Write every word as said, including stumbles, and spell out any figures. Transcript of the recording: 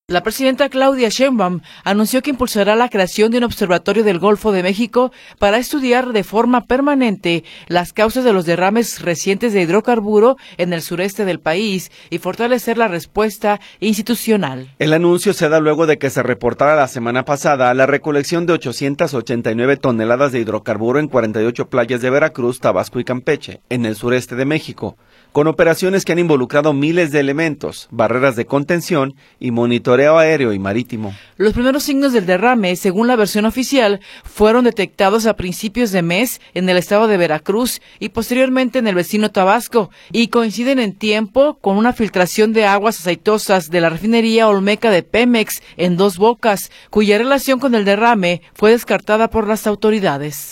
La presidenta Claudia Sheinbaum anunció que impulsará la creación de un observatorio del Golfo de México para estudiar de forma permanente las causas de los derrames recientes de hidrocarburo en el sureste del país y fortalecer la respuesta institucional. El anuncio se da luego de que se reportara la semana pasada la recolección de ochocientas ochenta y nueve toneladas de hidrocarburo en cuarenta y ocho playas de Veracruz, Tabasco y Campeche, en el sureste de México, con operaciones que han involucrado miles de elementos, barreras de contención y monitoreo aéreo y marítimo. Los primeros signos del derrame, según la versión oficial, fueron detectados a principios de mes en el estado de Veracruz y posteriormente en el vecino Tabasco, y coinciden en tiempo con una filtración de aguas aceitosas de la refinería Olmeca de Pemex en Dos Bocas, cuya relación con el derrame fue descartada por las autoridades.